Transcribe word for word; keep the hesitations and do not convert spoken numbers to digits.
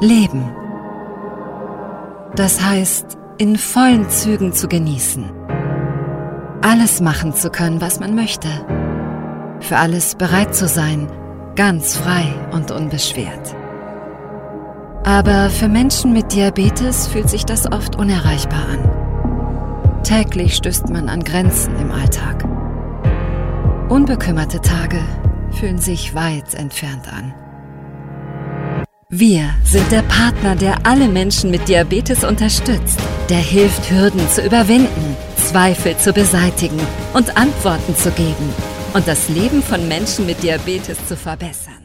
Leben. Das heißt, in vollen Zügen zu genießen. Alles machen zu können, was man möchte. Für alles bereit zu sein, ganz frei und unbeschwert. Aber für Menschen mit Diabetes fühlt sich das oft unerreichbar an. Täglich stößt man an Grenzen im Alltag. Unbekümmerte Tage fühlen sich weit entfernt an. Wir sind der Partner, der alle Menschen mit Diabetes unterstützt, der hilft, Hürden zu überwinden, Zweifel zu beseitigen und Antworten zu geben und das Leben von Menschen mit Diabetes zu verbessern.